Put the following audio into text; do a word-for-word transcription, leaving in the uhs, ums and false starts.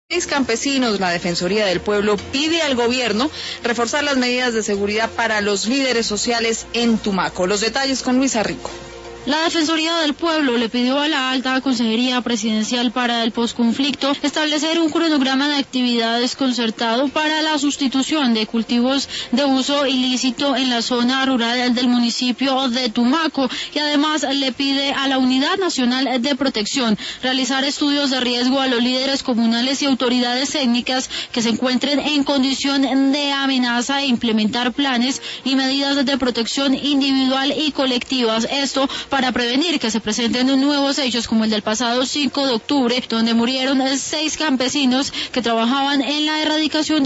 Seis campesinos, la Defensoría del Pueblo pide al gobierno reforzar las medidas de seguridad para los líderes sociales en Tumaco. Los detalles con Luisa Rico. La Defensoría del Pueblo le pidió a la Alta Consejería Presidencial para el Posconflicto establecer un cronograma de actividades concertado para la sustitución de cultivos de uso ilícito en la zona rural del municipio de Tumaco, y además le pide a la Unidad Nacional de Protección realizar estudios de riesgo a los líderes comunales y autoridades técnicas que se encuentren en condición de amenaza e implementar planes y medidas de protección individual y colectivas. Esto para prevenir que se presenten nuevos hechos como el del pasado cinco de octubre, donde murieron seis campesinos que trabajaban en la erradicación